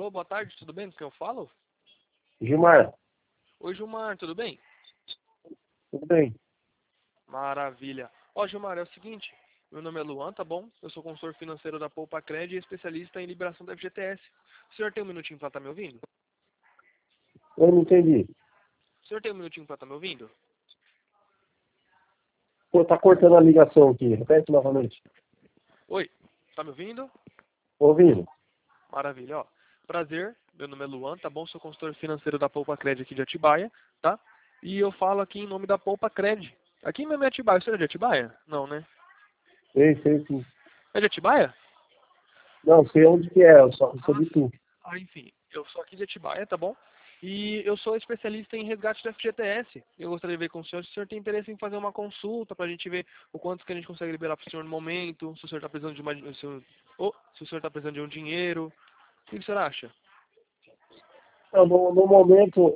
Alô, boa tarde, tudo bem? Com quem eu falo? Gilmar, Oi, Gilmar, tudo bem? tudo bem? Maravilha. Ó, Gilmar, é o seguinte, meu nome é Luan, tá bom? Eu sou consultor financeiro da Poupa Cred e especialista em liberação da FGTS. O senhor tem um minutinho pra estar me ouvindo? Eu não entendi. O senhor tem um minutinho pra estar me ouvindo? Pô, tá cortando a ligação aqui. Repete novamente. Oi, tá me ouvindo? Ouvindo? Maravilha, ó. Prazer, meu nome é Luan, tá bom? Sou consultor financeiro da Poupa Cred aqui de Atibaia, tá? E eu falo aqui em nome da Poupa Cred. Aqui mesmo é Atibaia, o senhor é de Atibaia? Não, né? Sei sim. É de Atibaia? Não, sei onde que é, eu só não sou de tu. Enfim, eu sou aqui de Atibaia, tá bom? E eu sou especialista em resgate do FGTS. Eu gostaria de ver com o senhor se o senhor tem interesse em fazer uma consulta pra gente ver o quanto que a gente consegue liberar pro senhor no momento, se o senhor tá precisando de se o senhor tá precisando de um dinheiro. O que o senhor acha? Não, no momento,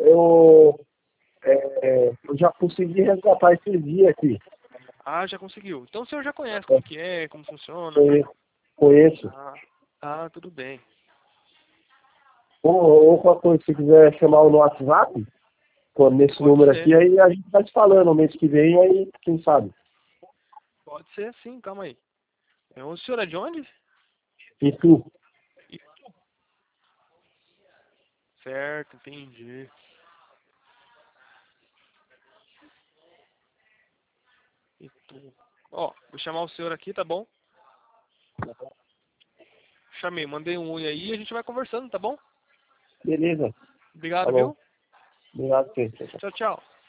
eu já consegui resgatar esses dias aqui. Ah, já conseguiu. Então o senhor já conhece como que é, como funciona. Conheço. Tudo bem. Ou qualquer coisa, se quiser chamar no WhatsApp, nesse Pode número ser. aqui, aí a gente vai te falando no mês que vem, aí quem sabe. Pode ser sim, calma aí. O senhor é de onde? E tu? Certo, entendi. Ó, vou chamar o senhor aqui, tá bom? Chamei, mandei um oi aí e a gente vai conversando, tá bom? Beleza. Obrigado, Falou. viu? Obrigado, Pedro. Tchau, tchau.